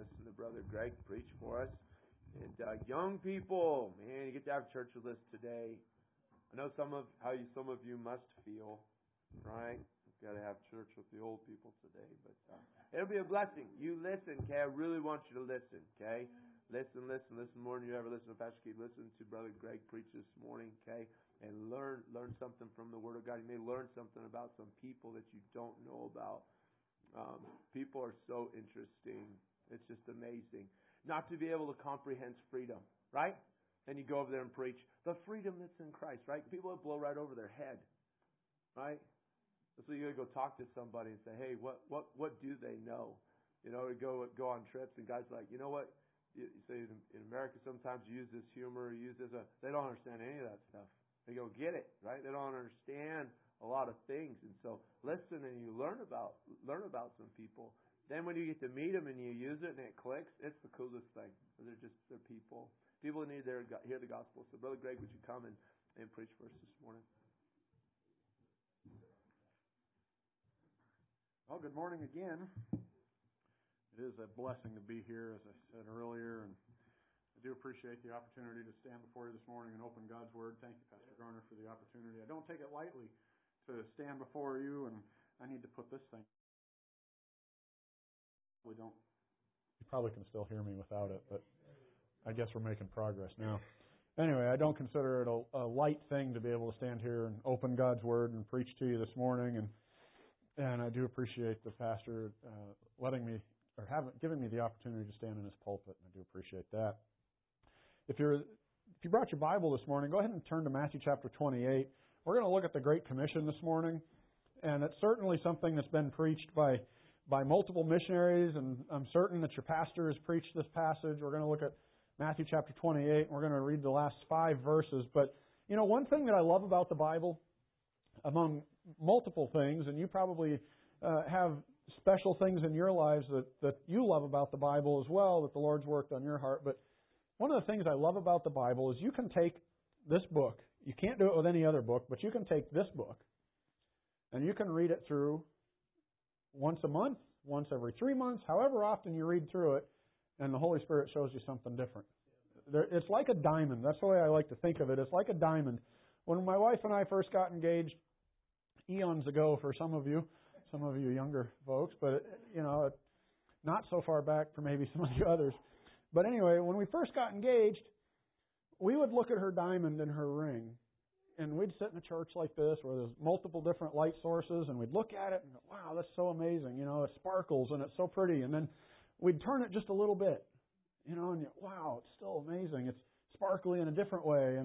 listen to Brother Greg preach for us. And young people, man, you get to have church with us today. I know some of you must feel, right? You've got to have church with the old people today, but it'll be a blessing. You listen, okay? I really want you to listen, okay? Listen more than you ever listen to Pastor Keith. Listen to Brother Greg preach this morning, okay? And learn something from the Word of God. You may learn something about some people that you don't know about. People are so interesting. It's just amazing. Not to be able to comprehend freedom, right? And you go over there and preach the freedom that's in Christ, right? People will blow right over their head, right? So you got to go talk to somebody and say, hey, what do they know? You know, we go on trips and guys are like, you know what? You say in America sometimes you use this humor, you use this. They don't understand any of that stuff. They go get it, right? They don't understand a lot of things, and so listen and you learn about some people. Then when you get to meet them and you use it and it clicks, it's the coolest thing. They're people who need to hear the gospel. So Brother Greg, would you come and preach for us this morning? Well, good morning again. It is a blessing to be here, as I said earlier, and I do appreciate the opportunity to stand before you this morning and open God's Word. Thank you, Pastor Garner, for the opportunity. I don't take it lightly to stand before you, and I need to put this thing. We don't. You probably can still hear me without it, but I guess we're making progress now. Anyway, I don't consider it a light thing to be able to stand here and open God's Word and preach to you this morning, and I do appreciate the pastor giving me the opportunity to stand in his pulpit, and I do appreciate that. If you brought your Bible this morning, go ahead and turn to Matthew chapter 28. We're going to look at the Great Commission this morning, and it's certainly something that's been preached by multiple missionaries, and I'm certain that your pastor has preached this passage. We're going to look at Matthew chapter 28, and we're going to read the last 5 verses. But, you know, one thing that I love about the Bible, among multiple things, and you probably have special things in your lives that you love about the Bible as well, that the Lord's worked on your heart. But one of the things I love about the Bible is you can take this book. You can't do it with any other book, but you can take this book and you can read it through once a month, once every 3 months, however often you read through it, and the Holy Spirit shows you something different. It's like a diamond. That's the way I like to think of it. It's like a diamond. When my wife and I first got engaged, eons ago for some of you younger folks, but, you know, not so far back for maybe some of you others. But anyway, when we first got engaged, we would look at her diamond and her ring, and we'd sit in a church like this where there's multiple different light sources, and we'd look at it and go, wow, that's so amazing. You know, it sparkles and it's so pretty. And then we'd turn it just a little bit, you know, and wow, it's still amazing. It's sparkly in a different way.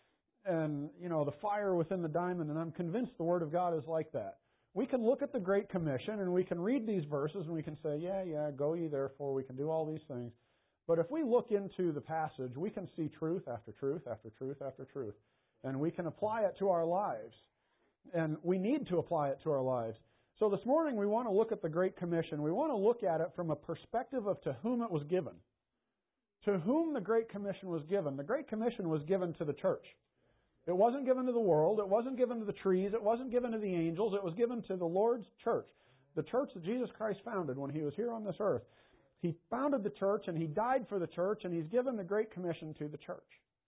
And you know, the fire within the diamond, and I'm convinced the Word of God is like that. We can look at the Great Commission and we can read these verses and we can say, yeah, go ye therefore, we can do all these things. But if we look into the passage, we can see truth after truth after truth after truth. And we can apply it to our lives. And we need to apply it to our lives. So this morning we want to look at the Great Commission. We want to look at it from a perspective of to whom it was given. To whom the Great Commission was given. The Great Commission was given to the church. It wasn't given to the world. It wasn't given to the trees. It wasn't given to the angels. It was given to the Lord's church. The church that Jesus Christ founded when He was here on this earth. He founded the church and He died for the church, and He's given the Great Commission to the church.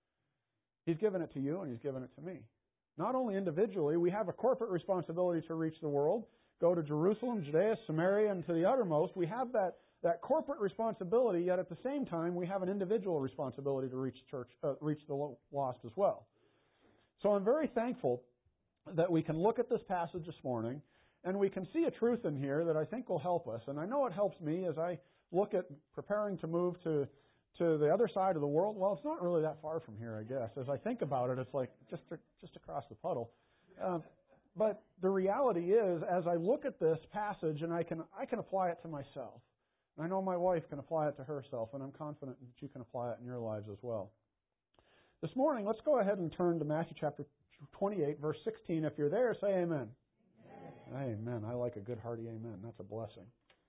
He's given it to you and He's given it to me. Not only individually, we have a corporate responsibility to reach the world. Go to Jerusalem, Judea, Samaria, and to the uttermost. We have that corporate responsibility, yet at the same time, we have an individual responsibility to reach the lost as well. So I'm very thankful that we can look at this passage this morning and we can see a truth in here that I think will help us. And I know it helps me as I look at preparing to move to the other side of the world. Well, it's not really that far from here, I guess. As I think about it, it's like just across the puddle. But the reality is, as I look at this passage, and I can apply it to myself. And I know my wife can apply it to herself, and I'm confident that you can apply it in your lives as well. This morning, let's go ahead and turn to Matthew chapter 28, verse 16. If you're there, say amen. Amen. I like a good hearty amen. That's a blessing.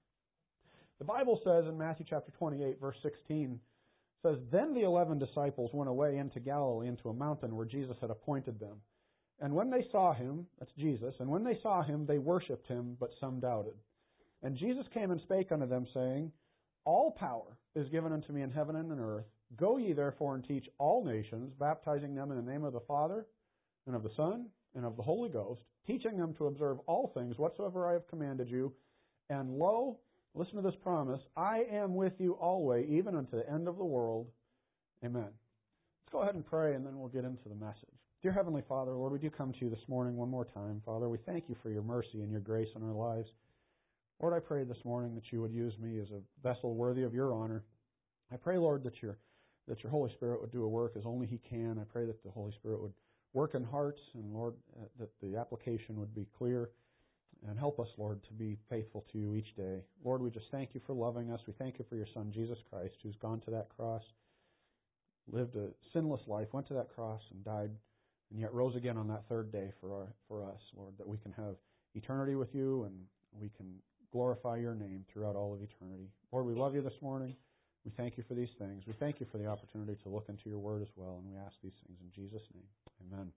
The Bible says in Matthew chapter 28, verse 16, says, Then the 11 disciples went away into Galilee, into a mountain where Jesus had appointed them. And when they saw Him, that's Jesus, and when they saw Him, they worshipped Him, but some doubted. And Jesus came and spake unto them, saying, All power is given unto me in heaven and on earth. Go ye therefore and teach all nations, baptizing them in the name of the Father, and of the Son, and of the Holy Ghost, teaching them to observe all things whatsoever I have commanded you. And lo, listen to this promise, I am with you always, even unto the end of the world. Amen. Let's go ahead and pray, and then we'll get into the message. Dear Heavenly Father, Lord, we do come to you this morning one more time. Father, we thank you for your mercy and your grace in our lives. Lord, I pray this morning that you would use me as a vessel worthy of your honor. I pray, Lord, that your Holy Spirit would do a work as only He can. I pray that the Holy Spirit would work in hearts, and Lord, that the application would be clear. And help us, Lord, to be faithful to you each day. Lord, we just thank you for loving us. We thank you for your Son, Jesus Christ, who's gone to that cross, lived a sinless life, went to that cross and died, and yet rose again on that third day for us, Lord, that we can have eternity with you and we can glorify your name throughout all of eternity. Lord, we love you this morning. We thank you for these things. We thank you for the opportunity to look into your word as well, and we ask these things in Jesus' name. Amen.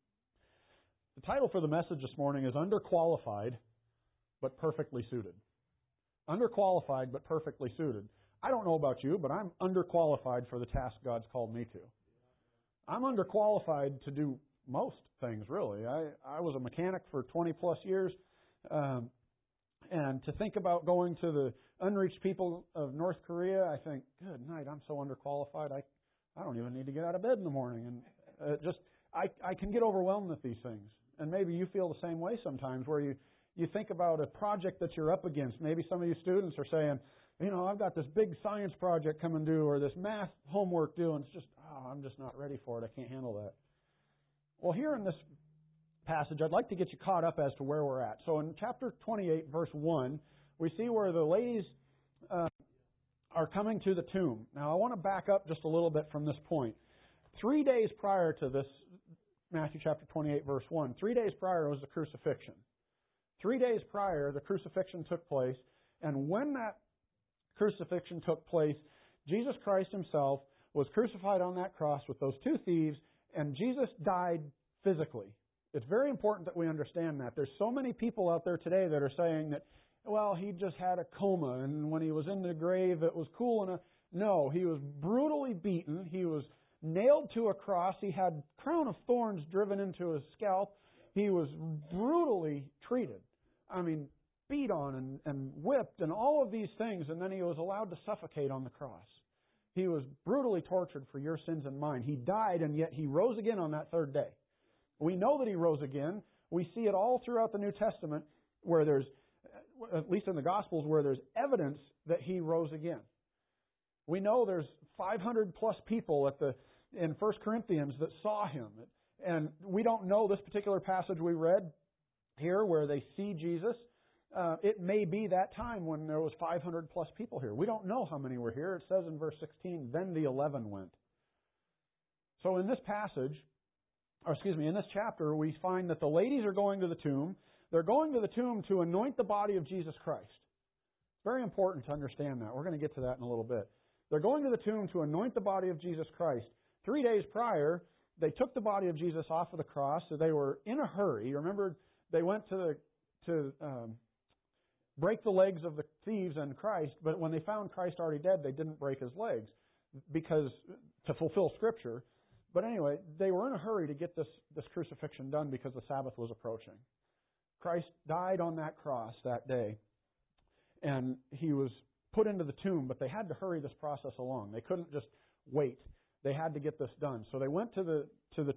The title for the message this morning is Underqualified but Perfectly Suited. Underqualified but perfectly suited. I don't know about you, but I'm underqualified for the task God's called me to. I'm underqualified to do most things, really. I was a mechanic for 20 plus years, and to think about going to the unreached people of North Korea, I think, good night, I'm so underqualified, I don't even need to get out of bed in the morning. And I can get overwhelmed with these things. And maybe you feel the same way sometimes, where you think about a project that you're up against. Maybe some of you students are saying, I've got this big science project coming due, or this math homework due, and it's just, I'm just not ready for it. I can't handle that. Well, here in this passage, I'd like to get you caught up as to where we're at. So in chapter 28, verse 1, we see where the ladies are coming to the tomb. Now, I want to back up just a little bit from this point. 3 days prior to this, Matthew chapter 28, verse 1, 3 days prior was the crucifixion. 3 days prior, the crucifixion took place, and when that crucifixion took place, Jesus Christ Himself was crucified on that cross with those two thieves, and Jesus died physically. It's very important that we understand that. There's so many people out there today that are saying that, well, he just had a coma, and when he was in the grave, it was cool enough. No, he was brutally beaten. He was nailed to a cross. He had crown of thorns driven into his scalp. He was brutally treated. I mean, beat on and whipped and all of these things, and then he was allowed to suffocate on the cross. He was brutally tortured for your sins and mine. He died, and yet He rose again on that third day. We know that He rose again. We see it all throughout the New Testament, where there's, at least in the Gospels, where there's evidence that He rose again. We know there's 500 plus people in 1 Corinthians that saw Him. And we don't know this particular passage we read here where they see Jesus. It may be that time when there was 500 plus people here. We don't know how many were here. It says in verse 16, then the 11 went. So in this passage, in this chapter, we find that the ladies are going to the tomb. They're going to the tomb to anoint the body of Jesus Christ. It's very important to understand that. We're going to get to that in a little bit. They're going to the tomb to anoint the body of Jesus Christ. 3 days prior, they took the body of Jesus off of the cross, so they were in a hurry. Remember, they went to break the legs of the thieves and Christ, but when they found Christ already dead, they didn't break His legs to fulfill Scripture. But anyway, they were in a hurry to get this crucifixion done because the Sabbath was approaching. Christ died on that cross that day, and He was put into the tomb, but they had to hurry this process along. They couldn't just wait. They had to get this done. So they went to the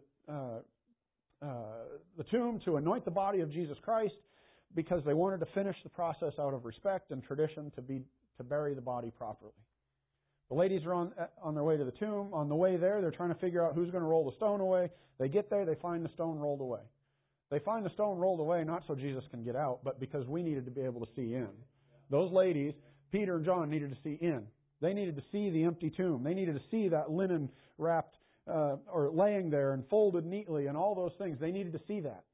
tomb to anoint the body of Jesus Christ because they wanted to finish the process out of respect and tradition to bury the body properly. The ladies are on their way to the tomb. On the way there, they're trying to figure out who's going to roll the stone away. They get there, they find the stone rolled away. They find the stone rolled away not so Jesus can get out, but because we needed to be able to see in. Those ladies, Peter and John, needed to see in. They needed to see the empty tomb. They needed to see that linen wrapped or laying there and folded neatly and all those things. They needed to see that.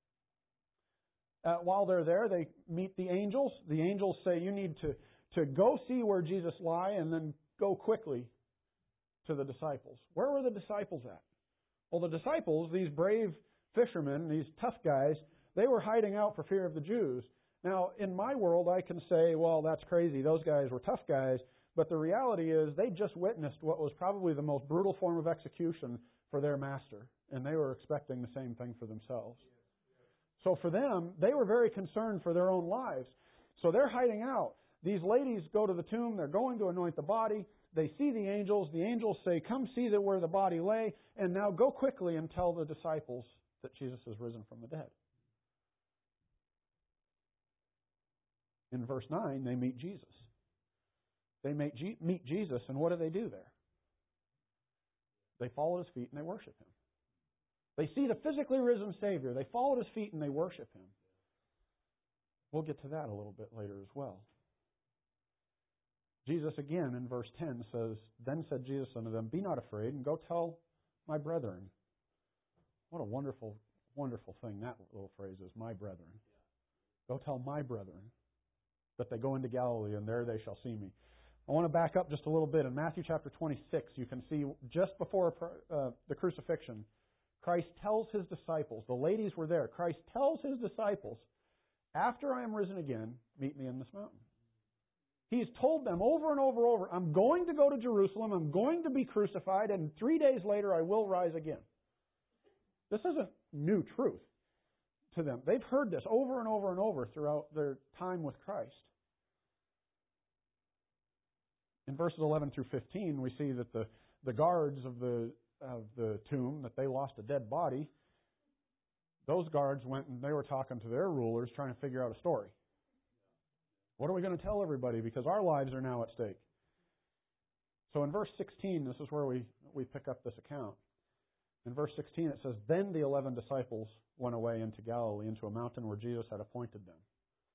While they're there, they meet the angels. The angels say, you need to go see where Jesus lie and then go quickly to the disciples. Where were the disciples at? Well, the disciples, these brave fishermen, these tough guys, they were hiding out for fear of the Jews. Now, in my world, I can say, well, that's crazy. Those guys were tough guys. But the reality is they just witnessed what was probably the most brutal form of execution for their master, and they were expecting the same thing for themselves. So for them, they were very concerned for their own lives. So they're hiding out. These ladies go to the tomb. They're going to anoint the body. They see the angels. The angels say, "Come see where the body lay, and now go quickly and tell the disciples that Jesus has risen from the dead." In verse 9, they meet Jesus. They meet Jesus, and what do there? They fall at His feet and they worship Him. They see the physically risen Savior. They fall at His feet and they worship Him. We'll get to that a little bit later as well. Jesus again in verse 10 says, "Then said Jesus unto them, Be not afraid, and go tell my brethren." What a wonderful, wonderful thing that little phrase is, my brethren. Go tell my brethren that they go into Galilee, and there they shall see me. I want to back up just a little bit. In Matthew chapter 26, you can see just before the crucifixion, Christ tells His disciples, the ladies were there, Christ tells His disciples, "After I am risen again, meet me in this mountain." He's told them over and over and over, "I'm going to go to Jerusalem, I'm going to be crucified, and 3 days later I will rise again." This isn't new truth to them. They've heard this over and over and over throughout their time with Christ. In verses 11 through 15, we see that the guards of the tomb, that they lost a dead body. Those guards went and they were talking to their rulers, trying to figure out a story. What are we going to tell everybody? Because our lives are now at stake. So in verse 16, this is where we pick up this account. In verse 16 it says, "Then the 11 disciples went away into Galilee, into a mountain where Jesus had appointed them."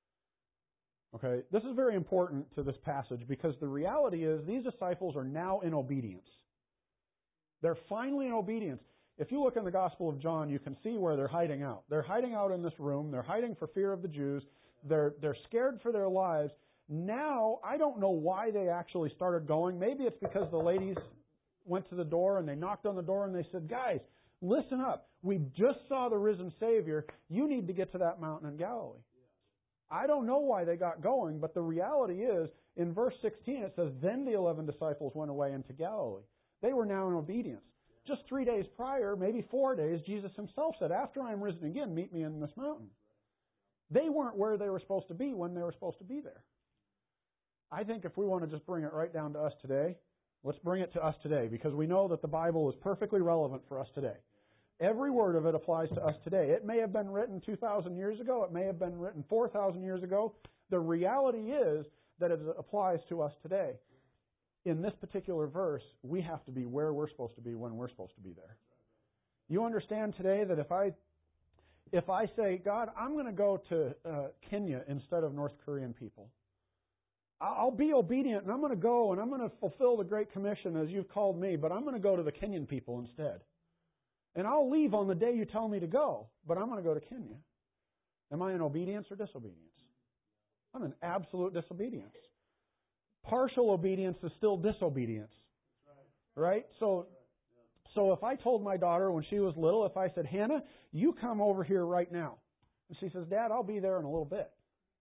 Okay, this is very important to this passage because the reality is these disciples are now in obedience. They're finally in obedience. If you look in the Gospel of John, you can see where they're hiding out. They're hiding out in this room. They're hiding for fear of the Jews. They're scared for their lives. Now, I don't know why they actually started going. Maybe it's because the ladies went to the door and they knocked on the door and they said, "Guys, listen up. We just saw the risen Savior. You need to get to that mountain in Galilee." I don't know why they got going, but the reality is, in verse 16 it says, "Then the 11 disciples went away into Galilee." They were now in obedience. Just 3 days prior, maybe 4 days, Jesus Himself said, "After I am risen again, meet me in this mountain." They weren't where they were supposed to be when they were supposed to be there. I think if we want to just bring it right down to us today, let's bring it to us today, because we know that the Bible is perfectly relevant for us today. Every word of it applies to us today. It may have been written 2,000 years ago. It may have been written 4,000 years ago. The reality is that it applies to us today. In this particular verse, we have to be where we're supposed to be when we're supposed to be there. You understand today that if I say, "God, I'm going to go to Kenya instead of North Korean people. I'll be obedient and I'm going to go and I'm going to fulfill the Great Commission as you've called me, but I'm going to go to the Kenyan people instead. And I'll leave on the day you tell me to go, but I'm going to go to Kenya." Am I in obedience or disobedience? I'm in absolute disobedience. Partial obedience is still disobedience. Right? So if I told my daughter when she was little, if I said, "Hannah, you come over here right now." And she says, "Dad, I'll be there in a little bit."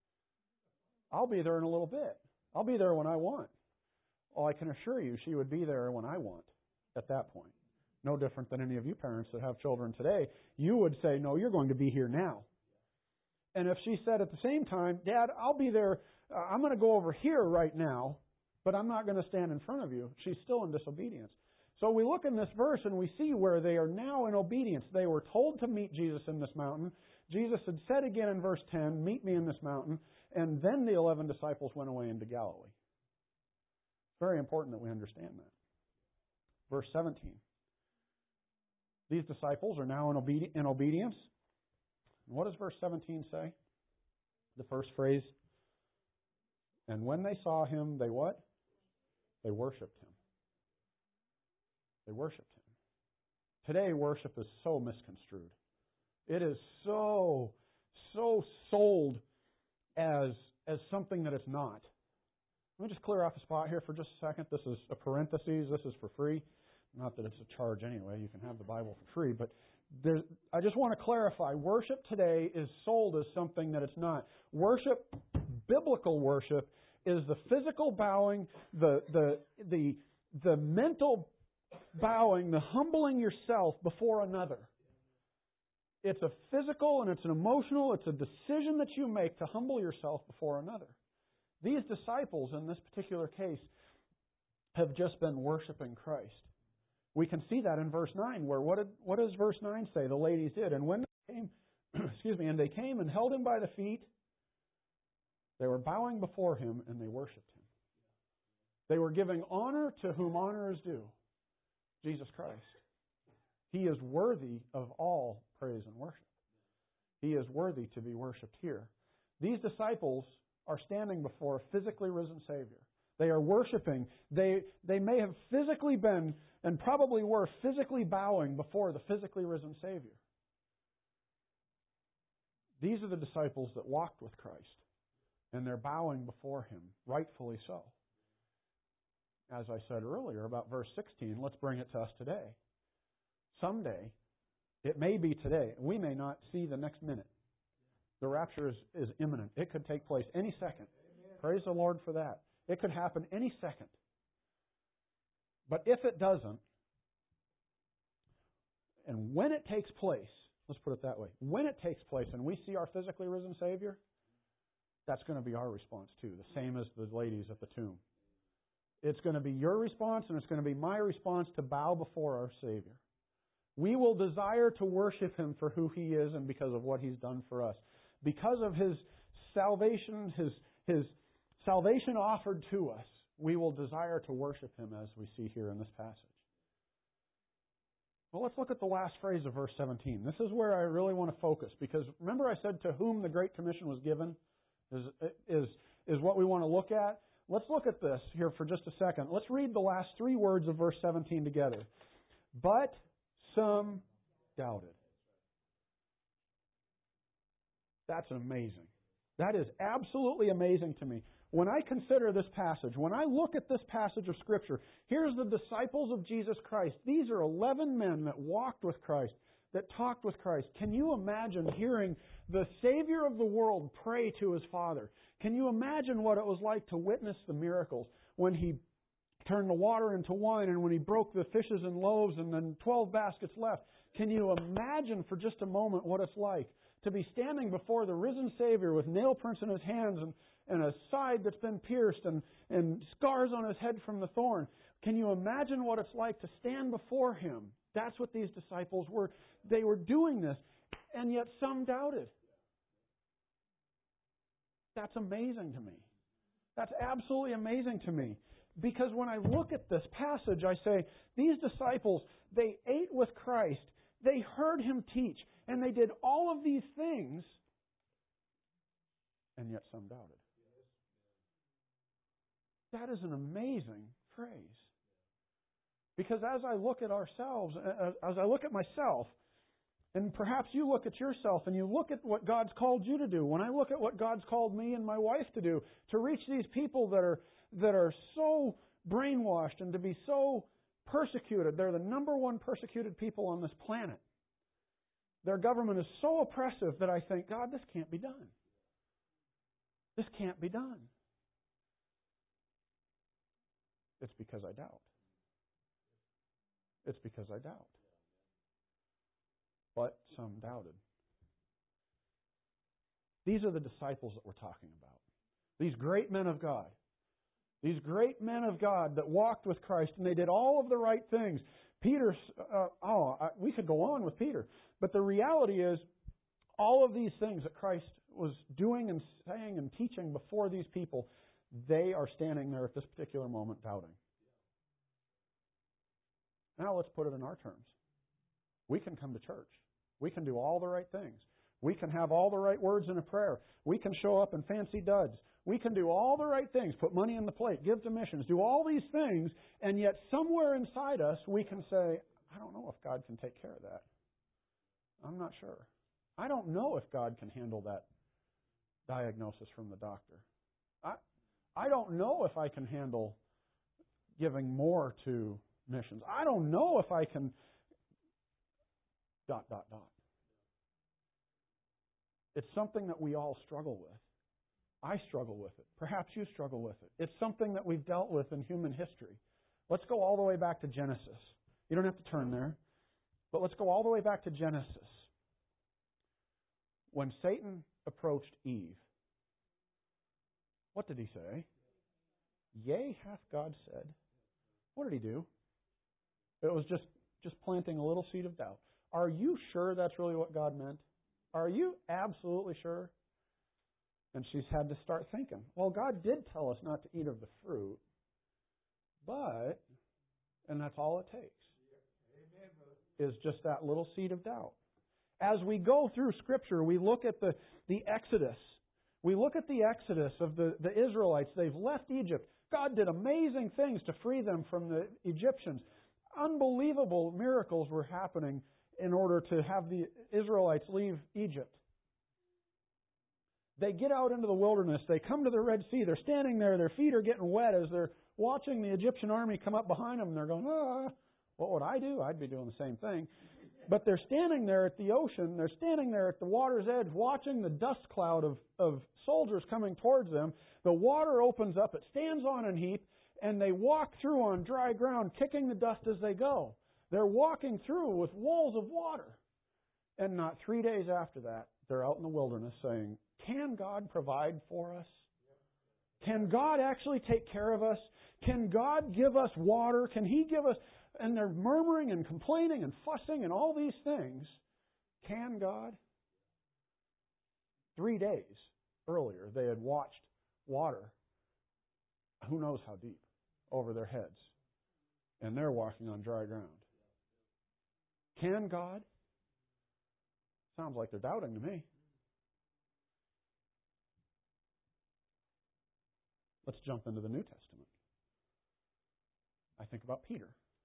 I'll be there in a little bit. I'll be there when I want. Well, I can assure you she would be there when I want at that point. No different than any of you parents that have children today. You would say, "No, you're going to be here now." And if she said at the same time, "Dad, I'll be there, I'm going to go over here right now, but I'm not going to stand in front of you," she's still in disobedience. So we look in this verse and we see where they are now in obedience. They were told to meet Jesus in this mountain. Jesus had said again in verse 10, "Meet me in this mountain." And then the 11 disciples went away into Galilee. It's very important that we understand that. Verse 17. These disciples are now in obedience. And what does verse 17 say? The first phrase. "And when they saw Him, they" what? They worshipped Him. They worshipped Him. Today, worship is so misconstrued. It is so sold as something that it's not. Let me just clear off a spot here for just a second. This is a parenthesis. This is for free. Not that it's a charge anyway. You can have the Bible for free. But I just want to clarify. Worship today is sold as something that it's not. Worship, biblical worship, is the physical bowing, the mental bowing, the humbling yourself before another. It's a physical and it's an emotional, it's a decision that you make to humble yourself before another. These disciples, in this particular case, have just been worshiping Christ. We can see that in verse 9, where what does verse 9 say? The ladies did. And when they came, and they came and held him by the feet, they were bowing before him and they worshiped him. They were giving honor to whom honor is due, Jesus Christ. He is worthy of all praise and worship. He is worthy to be worshipped here. These disciples are standing before a physically risen Savior. They are worshiping. They may have physically been, and probably were, physically bowing before the physically risen Savior. These are the disciples that walked with Christ, and they're bowing before Him, rightfully so. As I said earlier about verse 16, let's bring it to us today. Someday, it may be today, we may not see the next minute. The rapture is imminent. It could take place any second. Amen. Praise the Lord for that. It could happen any second. But if it doesn't, and when it takes place, let's put it that way, when it takes place and we see our physically risen Savior, that's going to be our response too, the same as the ladies at the tomb. It's going to be your response and it's going to be my response to bow before our Savior. We will desire to worship Him for who He is and because of what He's done for us. Because of His salvation, His salvation offered to us, we will desire to worship Him as we see here in this passage. Well, let's look at the last phrase of verse 17. This is where I really want to focus, because remember I said to whom the Great Commission was given is what we want to look at. Let's look at this here for just a second. Let's read the last three words of verse 17 together. But some doubted. That's amazing. That is absolutely amazing to me. When I consider this passage, when I look at this passage of Scripture, here's the disciples of Jesus Christ. These are 11 men that walked with Christ, that talked with Christ. Can you imagine hearing the Savior of the world pray to His Father? Can you imagine what it was like to witness the miracles when He turned the water into wine and when He broke the fishes and loaves and then 12 baskets left? Can you imagine for just a moment what it's like to be standing before the risen Savior with nail prints in His hands and a side that's been pierced and scars on His head from the thorn? Can you imagine what it's like to stand before Him? That's what these disciples were. They were doing this, and yet some doubted. That's amazing to me. That's absolutely amazing to me. Because when I look at this passage, I say, these disciples, they ate with Christ, they heard Him teach, and they did all of these things, and yet some doubted. That is an amazing phrase. Because as I look at ourselves, as I look at myself, and perhaps you look at yourself and you look at what God's called you to do. When I look at what God's called me and my wife to do, to reach these people that are so brainwashed and to be so persecuted. They're the number one persecuted people on this planet. Their government is so oppressive that I think, God, this can't be done. This can't be done. It's because I doubt. It's because I doubt. But some doubted. These are the disciples that we're talking about. These great men of God. These great men of God that walked with Christ and they did all of the right things. Peter, we could go on with Peter. But the reality is, all of these things that Christ was doing and saying and teaching before these people, they are standing there at this particular moment doubting. Now let's put it in our terms. We can come to church. We can do all the right things. We can have all the right words in a prayer. We can show up in fancy duds. We can do all the right things, put money in the plate, give to missions, do all these things, and yet somewhere inside us we can say, I don't know if God can take care of that. I'm not sure. I don't know if God can handle that diagnosis from the doctor. I don't know if I can handle giving more to missions. I don't know if I can ... It's something that we all struggle with. I struggle with it. Perhaps you struggle with it. It's something that we've dealt with in human history. Let's go all the way back to Genesis. You don't have to turn there, but let's go all the way back to Genesis. When Satan approached Eve, what did he say? Yea, hath God said. What did he do? It was just planting a little seed of doubt. Are you sure that's really what God meant? Are you absolutely sure? And she's had to start thinking, well, God did tell us not to eat of the fruit, but, and that's all it takes, is just that little seed of doubt. As we go through Scripture, we look at the Exodus. We look at the Exodus of the Israelites. They've left Egypt. God did amazing things to free them from the Egyptians. Unbelievable miracles were happening in order to have the Israelites leave Egypt. They get out into the wilderness. They come to the Red Sea. They're standing there. Their feet are getting wet as they're watching the Egyptian army come up behind them. And they're going, what would I do? I'd be doing the same thing. But they're standing there at the ocean. They're standing there at the water's edge watching the dust cloud of soldiers coming towards them. The water opens up. It stands on a heap. And they walk through on dry ground, kicking the dust as they go. They're walking through with walls of water. And not 3 days after that, they're out in the wilderness saying, can God provide for us? Can God actually take care of us? Can God give us water? Can He give us... And they're murmuring and complaining and fussing and all these things. Can God? 3 days earlier, they had watched water, who knows how deep, over their heads. And they're walking on dry ground. Can God? Sounds like they're doubting to me. Let's jump into the New Testament. I think about Peter.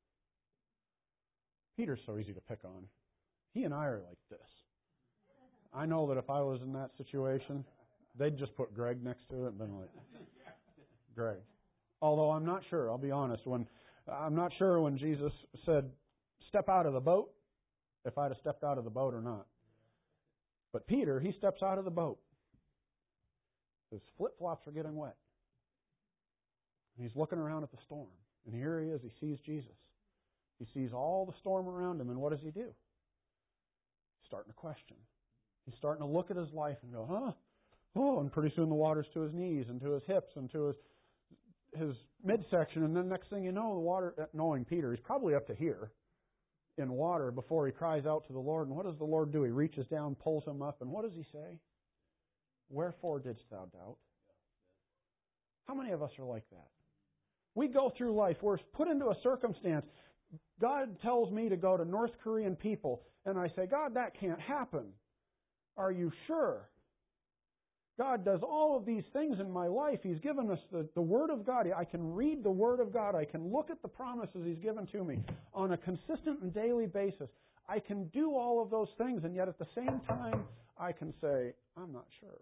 Peter's so easy to pick on. He and I are like this. I know that if I was in that situation, they'd just put Greg next to it and been like, Greg. Although I'm not sure, I'll be honest, I'm not sure when Jesus said, step out of the boat, if I'd have stepped out of the boat or not. But Peter, he steps out of the boat. His flip-flops are getting wet. And he's looking around at the storm. And here he is, he sees Jesus. He sees all the storm around him, and what does he do? He's starting to question. He's starting to look at his life and go, oh, and pretty soon the water's to his knees and to his hips and to his midsection, and then next thing you know, the water, knowing Peter, he's probably up to here in water before he cries out to the Lord. And what does the Lord do? He reaches down, pulls him up, and what does he say? Wherefore didst thou doubt? How many of us are like that? We go through life, we're put into a circumstance. God tells me to go to North Korean people, and I say, God, that can't happen. Are you sure? God does all of these things in my life. He's given us the Word of God. I can read the Word of God. I can look at the promises He's given to me on a consistent and daily basis. I can do all of those things, and yet at the same time, I can say, I'm not sure.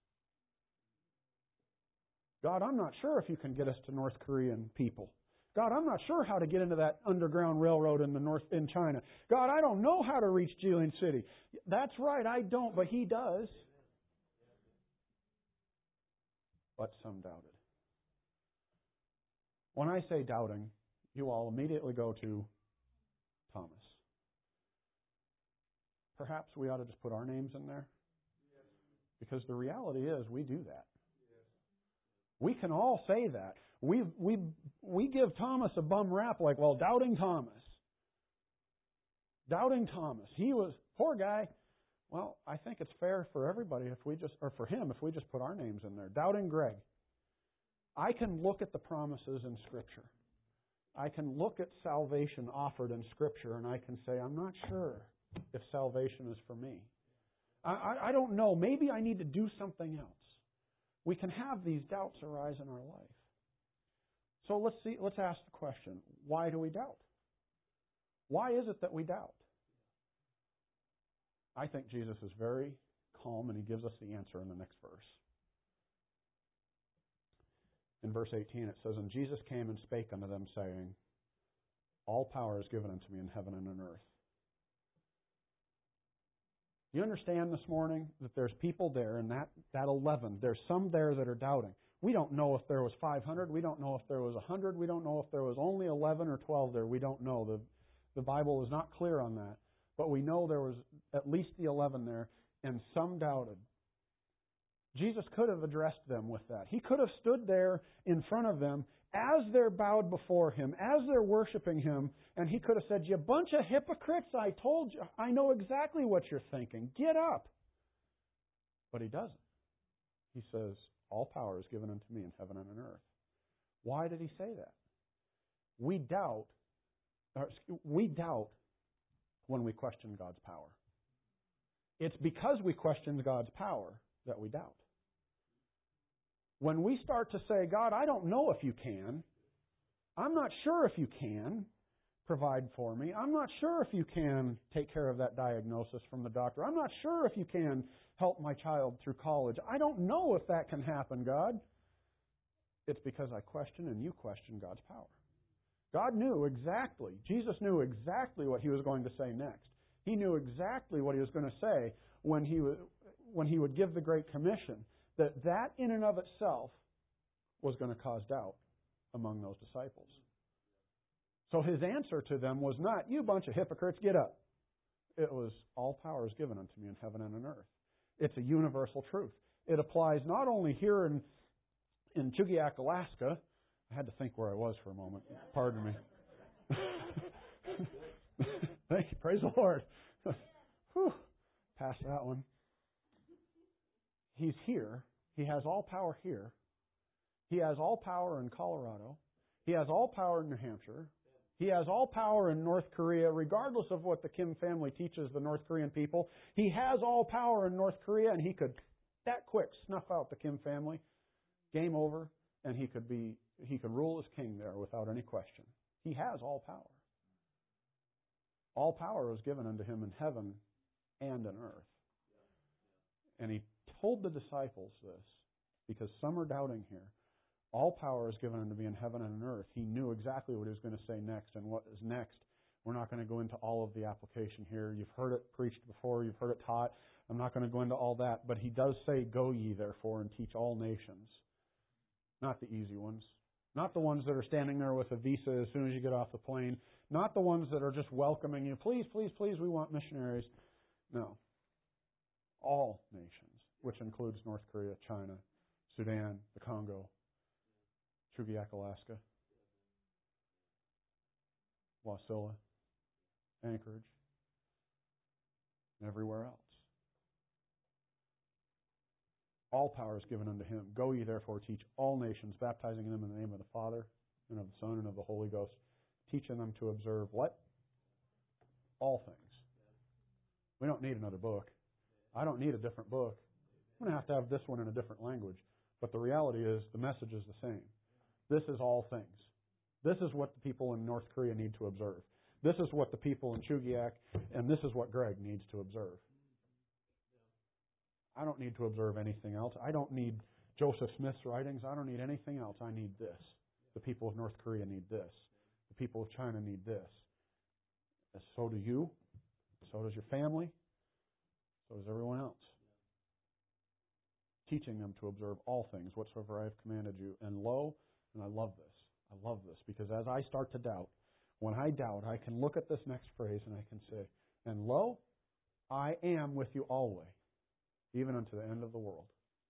God, I'm not sure if you can get us to North Korean people. God, I'm not sure how to get into that underground railroad in China. God, I don't know how to reach Jilin City. That's right, I don't, but He does. But some doubted. When I say doubting, you all immediately go to Thomas. Perhaps we ought to just put our names in there. Because the reality is we do that. We can all say that. We give Thomas a bum rap like, well, doubting Thomas. Doubting Thomas. He was, poor guy. Well, I think it's fair for everybody for him if we just put our names in there. Doubting Greg. I can look at the promises in Scripture. I can look at salvation offered in Scripture and I can say, I'm not sure if salvation is for me. I don't know. Maybe I need to do something else. We can have these doubts arise in our life. So let's ask the question, why do we doubt? Why is it that we doubt? I think Jesus is very calm and He gives us the answer in the next verse. In verse 18 it says, And Jesus came and spake unto them, saying, All power is given unto me in heaven and on earth. You understand this morning that there's people there, and that 11, there's some there that are doubting. We don't know if there was 500. We don't know if there was 100. We don't know if there was only 11 or 12 there. We don't know. The Bible is not clear on that. But we know there was at least the 11 there, and some doubted. Jesus could have addressed them with that. He could have stood there in front of them as they're bowed before Him, as they're worshiping Him, and He could have said, "You bunch of hypocrites, I told you, I know exactly what you're thinking. Get up." But He doesn't. He says, "All power is given unto me in heaven and on earth." Why did He say that? We doubt when we question God's power. It's because we question God's power that we doubt. When we start to say, "God, I don't know if you can. I'm not sure if you can provide for me. I'm not sure if you can take care of that diagnosis from the doctor. I'm not sure if you can help my child through college. I don't know if that can happen, God." It's because I question and you question God's power. God knew exactly, Jesus knew exactly what He was going to say next. He knew exactly what He was going to say when He would give the Great Commission, that in and of itself was going to cause doubt among those disciples. So His answer to them was not, "You bunch of hypocrites, get up." It was, "All power is given unto me in heaven and on earth." It's a universal truth. It applies not only here in Chugiak, Alaska. I had to think where I was for a moment. Pardon me. Thank you. Praise the Lord. Whew. Pass that one. He's here. He has all power here. He has all power in Colorado. He has all power in New Hampshire. He has all power in North Korea, regardless of what the Kim family teaches the North Korean people. He has all power in North Korea, and he could, that quick, snuff out the Kim family. Game over, and he could rule as king there without any question. He has all power. All power is given unto Him in heaven and on earth. And He told the disciples this, because some are doubting here. All power is given unto me in heaven and on earth. He knew exactly what He was going to say next, and what is next. We're not going to go into all of the application here. You've heard it preached before. You've heard it taught. I'm not going to go into all that. But He does say, "Go ye therefore and teach all nations." Not the easy ones. Not the ones that are standing there with a visa as soon as you get off the plane. Not the ones that are just welcoming you. "Please, please, please, we want missionaries." No. All nations, which includes North Korea, China, Sudan, the Congo, Chugiak, Alaska, Wasilla, Anchorage, and everywhere else. All power is given unto Him. "Go ye therefore, teach all nations, baptizing them in the name of the Father, and of the Son, and of the Holy Ghost, teaching them to observe" what? All things. We don't need another book. I don't need a different book. I'm going to have this one in a different language. But the reality is, the message is the same. This is all things. This is what the people in North Korea need to observe. This is what the people in Chugiak, and this is what Greg needs to observe. I don't need to observe anything else. I don't need Joseph Smith's writings. I don't need anything else. I need this. The people of North Korea need this. The people of China need this. And so do you. So does your family. So does everyone else. Teaching them to observe all things whatsoever I have commanded you. And lo, and I love this. I love this because as I start to doubt, when I doubt, I can look at this next phrase and I can say, "And lo, I am with you always, even unto the end of the world."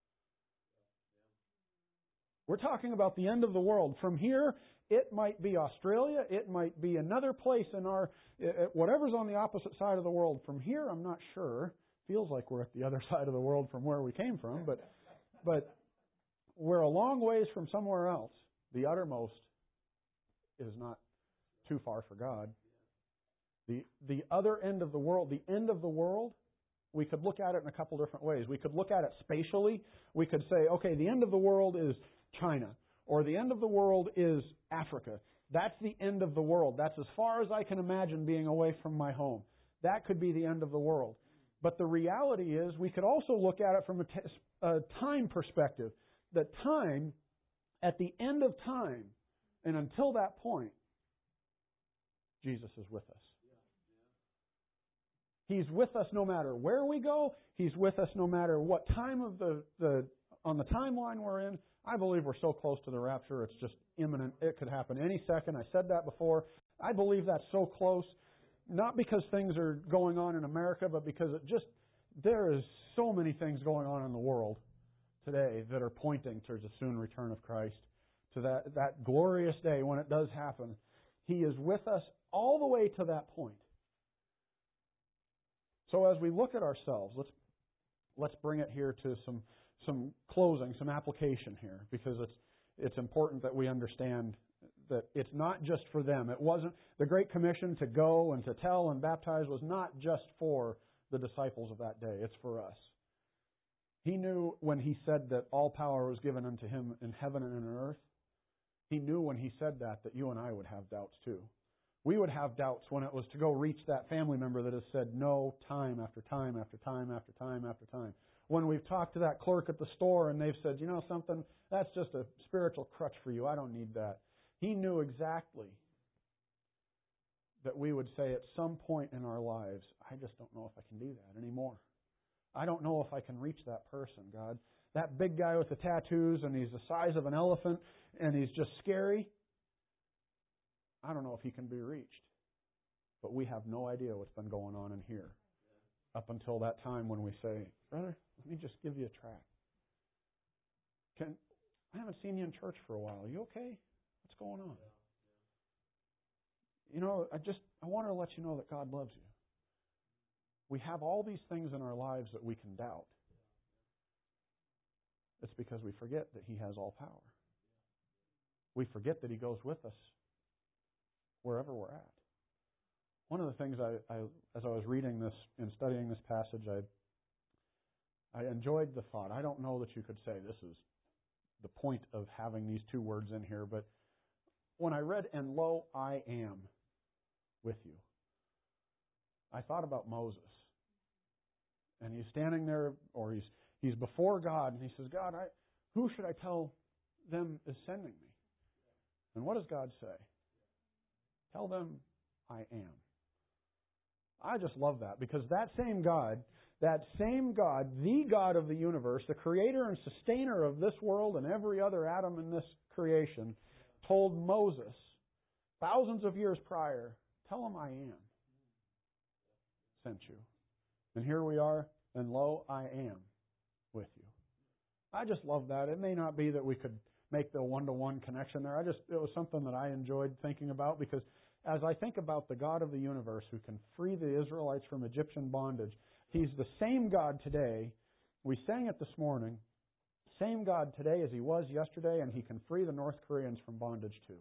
We're talking about the end of the world. From here, it might be Australia. It might be another place in whatever's on the opposite side of the world. From here, I'm not sure. Feels like we're at the other side of the world from where we came from, but we're a long ways from somewhere else. The uttermost is not too far for God. The other end of the world, the end of the world, we could look at it in a couple different ways. We could look at it spatially. We could say, okay, the end of the world is China, or the end of the world is Africa. That's the end of the world. That's as far as I can imagine being away from my home. That could be the end of the world. But the reality is we could also look at it from a time perspective. That time, at the end of time, and until that point, Jesus is with us. He's with us no matter where we go. He's with us no matter what time of on the timeline we're in. I believe we're so close to the rapture, it's just imminent. It could happen any second. I said that before. I believe that's so close, not because things are going on in America, but because there is so many things going on in the world today that are pointing towards the soon return of Christ, to that glorious day when it does happen. He is with us all the way to that point. So as we look at ourselves, let's bring it here to some closing, some application here, because it's important that we understand that it's not just for them. It wasn't the Great Commission to go and to tell and baptize was not just for the disciples of that day. It's for us. He knew when He said that all power was given unto Him in heaven and in earth. He knew when He said that you and I would have doubts too. We would have doubts when it was to go reach that family member that has said no time after time after time after time after time. When we've talked to that clerk at the store and they've said, you know something, that's just a spiritual crutch for you. I don't need that. He knew exactly that we would say at some point in our lives, I just don't know if I can do that anymore. I don't know if I can reach that person, God. That big guy with the tattoos and he's the size of an elephant and he's just scary. I don't know if he can be reached. But we have no idea what's been going on in here up until that time when we say, brother, let me just give you a tract. I haven't seen you in church for a while. Are you okay? What's going on? You know, I want to let you know that God loves you. We have all these things in our lives that we can doubt. It's because we forget that He has all power. We forget that He goes with us wherever we're at. One of the things as I was reading this and studying this passage, I enjoyed the thought. I don't know that you could say this is the point of having these two words in here, but when I read, and lo, I am with you, I thought about Moses. And he's standing there, or he's before God, and he says, God, who should I tell them is sending me? And what does God say? Tell them I am. I just love that, because that same God, the God of the universe, the creator and sustainer of this world and every other atom in this creation, told Moses thousands of years prior, tell him I am sent you. And here we are, and lo, I am with you. I just love that. It may not be that we could make the one-to-one connection there. It was something that I enjoyed thinking about, because as I think about the God of the universe who can free the Israelites from Egyptian bondage, He's the same God today. We sang it this morning. Same God today as He was yesterday, and He can free the North Koreans from bondage too.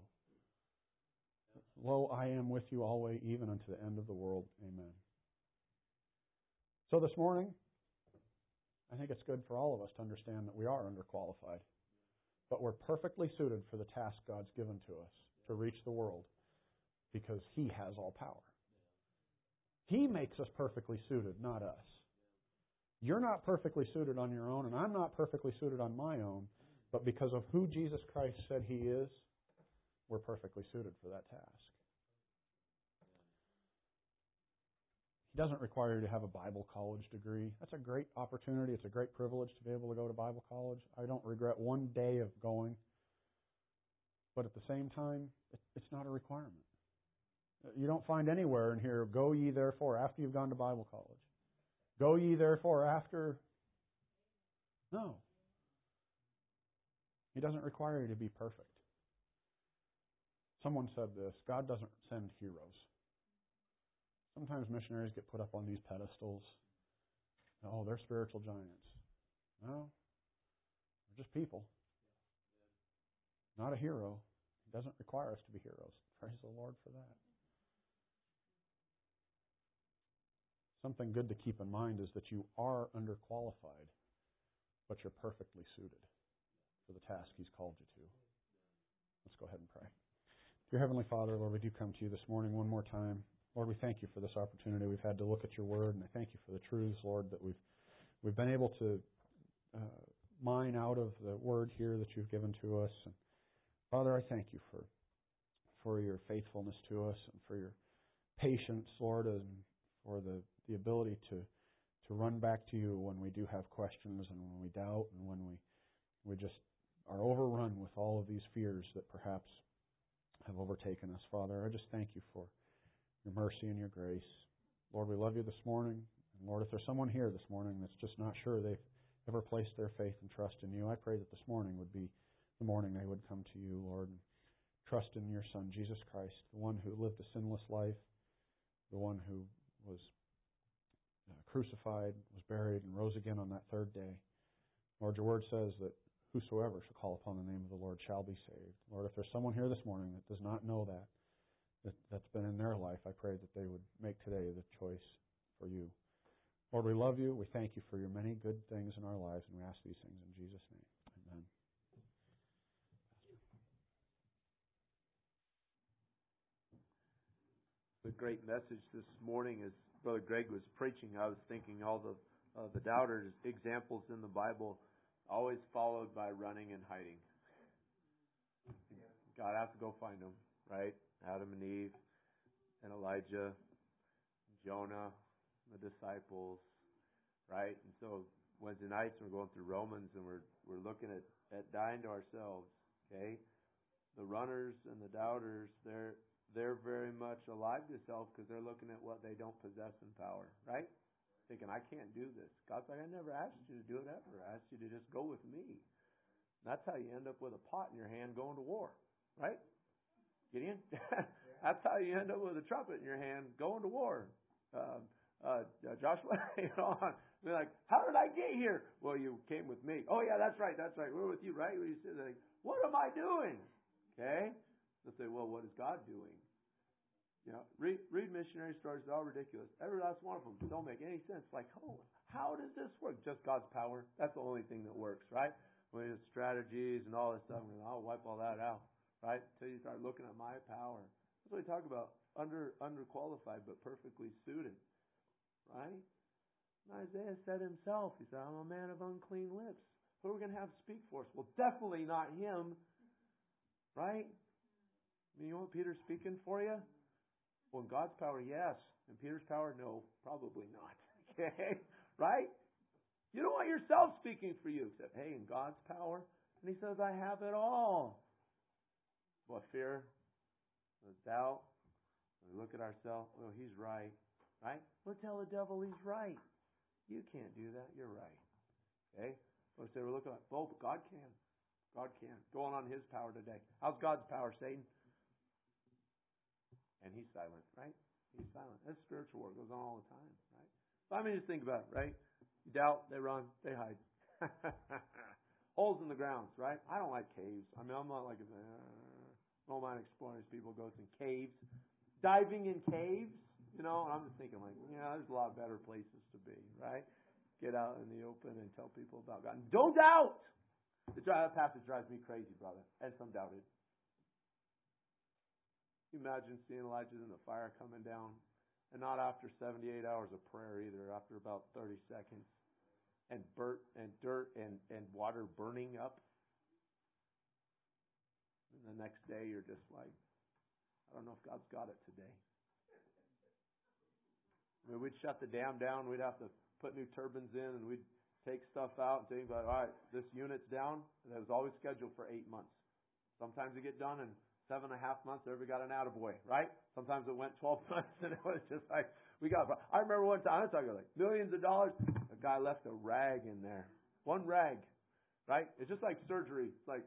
Lo, I am with you always, even unto the end of the world. Amen. So this morning, I think it's good for all of us to understand that we are underqualified. But we're perfectly suited for the task God's given to us, to reach the world, because He has all power. He makes us perfectly suited, not us. You're not perfectly suited on your own, and I'm not perfectly suited on my own, but because of who Jesus Christ said He is, we're perfectly suited for that task. He doesn't require you to have a Bible college degree. That's a great opportunity. It's a great privilege to be able to go to Bible college. I don't regret one day of going. But at the same time, it's not a requirement. You don't find anywhere in here, go ye therefore after you've gone to Bible college. Go ye therefore after. No. He doesn't require you to be perfect. Someone said this, God doesn't send heroes. Sometimes missionaries get put up on these pedestals. Oh, they're spiritual giants. No, they're just people. Not a hero. He doesn't require us to be heroes. Praise the Lord for that. Something good to keep in mind is that you are underqualified, but you're perfectly suited for the task He's called you to. Let's go ahead and pray. Dear Heavenly Father, Lord, we do come to you this morning one more time. Lord, we thank you for this opportunity we've had to look at your word, and I thank you for the truths, Lord, that we've been able to mine out of the word here that you've given to us. And Father, I thank you for your faithfulness to us and for your patience, Lord, and for the the ability to run back to you when we do have questions and when we doubt and when we just are overrun with all of these fears that perhaps have overtaken us. Father, I just thank you for your mercy and your grace. Lord, we love you this morning. And Lord, if there's someone here this morning that's just not sure they've ever placed their faith and trust in you, I pray that this morning would be the morning they would come to you, Lord, and trust in your Son, Jesus Christ, the one who lived a sinless life, the one who was crucified, was buried, and rose again on that third day. Lord, your word says that whosoever shall call upon the name of the Lord shall be saved. Lord, if there's someone here this morning that does not know that's been in their life, I pray that they would make today the choice for you. Lord, we love you. We thank you for your many good things in our lives, and we ask these things in Jesus' name. Amen. The great message this morning, as Brother Greg was preaching, I was thinking all the doubters' examples in the Bible always followed by running and hiding. God has to go find them, right? Adam and Eve, and Elijah, Jonah, the disciples, right? And so Wednesday nights we're going through Romans and we're looking at dying to ourselves. Okay, the runners and the doubters, they're very much alive to self because they're looking at what they don't possess in power, right? Thinking, I can't do this. God's like, I never asked you to do it ever. I asked you to just go with me. That's how you end up with a pot in your hand going to war, right? Gideon? That's how you end up with a trumpet in your hand going to war. Joshua, they're like, how did I get here? Well, you came with me. Oh, yeah, that's right. We're with you, right? You said, like, what am I doing? Okay? They'll say, well, what is God doing? You know, read missionary stories. They're all ridiculous. Every last one of them don't make any sense. Like, oh, how does this work? Just God's power. That's the only thing that works, right? When it's strategies and all this stuff, I'll wipe all that out, right? Until you start looking at my power. That's what we talk about. Underqualified but perfectly suited, right? And Isaiah said himself, he said, I'm a man of unclean lips. Who are we going to have speak for us? Well, definitely not him, right? I mean, you want Peter speaking for you? Well, in God's power, yes. In Peter's power, no, probably not. Okay? Right? You don't want yourself speaking for you, except, hey, in God's power. And he says, I have it all. What fear? What doubt? We look at ourselves, well, he's right. Right? We'll tell the devil he's right. You can't do that. You're right. Okay? So we're looking at, well, God can. God can. Going on his power today. How's God's power, Satan? And he's silent, right? He's silent. That's spiritual work. It goes on all the time, right? So I mean, just think about it, right? You doubt, they run, they hide. Holes in the ground, right? I don't like caves. I mean, I'm not like, I don't mind exploring as people go in caves. Diving in caves, and I'm just thinking like, there's a lot better places to be, right? Get out in the open and tell people about God. And don't doubt! That passage drives me crazy, brother. And some doubted. You imagine seeing Elijah in the fire coming down, and not after 78 hours of prayer either, after about 30 seconds, and dirt and water burning up. And the next day you're just like, I don't know if God's got it today. I mean, we'd shut the dam down, we'd have to put new turbines in, and we'd take stuff out and think about, all right, this unit's down, and it was always scheduled for 8 months. Sometimes it get done in 7.5 months, everybody got an attaboy, right? Sometimes it went 12 months, and it was just like, I remember one time, I'm talking like millions of dollars, a guy left a rag in there. One rag, right? It's just like surgery. It's like,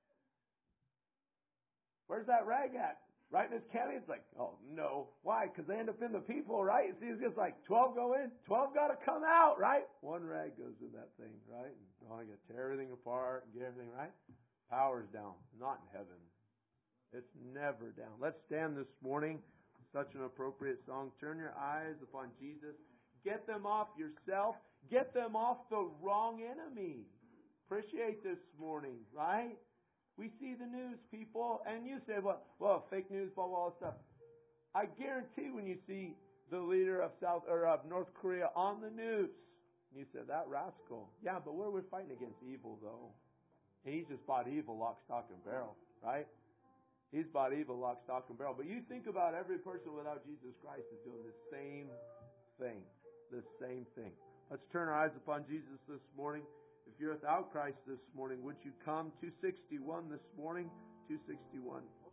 where's that rag at? Right in this county? It's like, oh no. Why? Because they end up in the people, right? See, it's just like 12 go in, 12 got to come out, right? One rag goes in that thing, right? And I got to tear everything apart and get everything, right? Power's down. Not in heaven. It's never down. Let's stand this morning. Such an appropriate song. Turn your eyes upon Jesus. Get them off yourself. Get them off the wrong enemy. Appreciate this morning, right? We see the news, people, and you say, well, fake news, blah, blah, all that stuff. I guarantee when you see the leader of North Korea on the news, you say, that rascal. Yeah, but we're fighting against evil, though. And he's just bought evil, lock, stock, and barrel, right? He's bought evil, lock, stock, and barrel. But you think about every person without Jesus Christ is doing the same thing. the same thing. Let's turn our eyes upon Jesus this morning. If you're without Christ this morning, would you come? 261 this morning, 261.